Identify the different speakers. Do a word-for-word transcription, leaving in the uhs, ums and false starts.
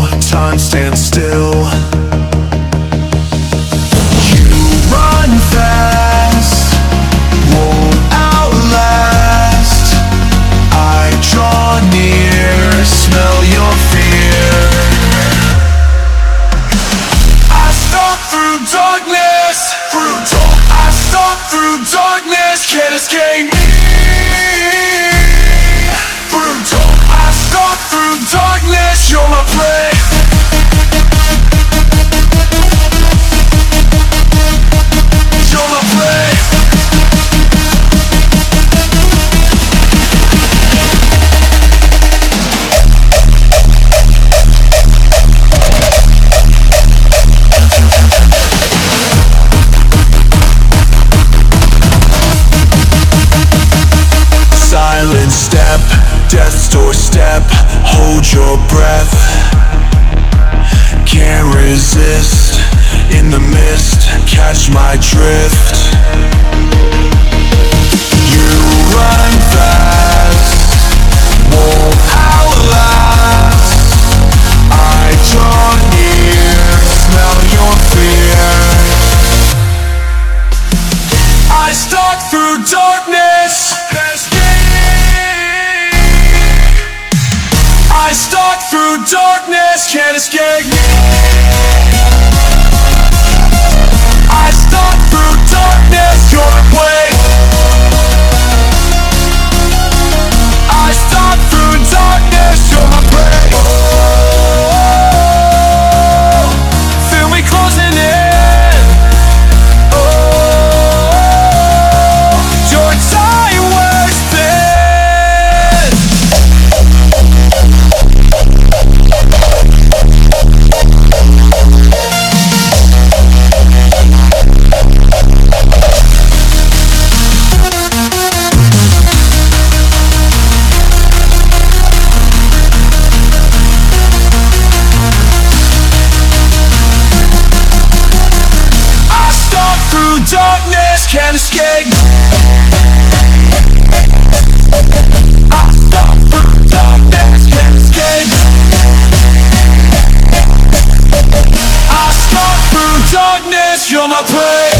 Speaker 1: time stands still. You run fast, won't outlast. I draw near, smell your fear. I stalk through darkness, through dark. I stalk through darkness, can't escape me. Through dark, I stalk through darkness, you're my prey. You're my prey. Silent step, death's doorstep, hold your breath. Can't resist, in the mist, catch my drift. You run fast, won't outlast. I draw near, smell your fear. I stalk through darkness, I stalk through darkness, can't escape me. I stalk through darkness, you're my prey. I stalk through darkness, you're my prey. Oh, feel me closing in. Oh, your time wears thin. Darkness can't escape. I stalk through darkness, can't escape. I stalk through darkness, you're my prey.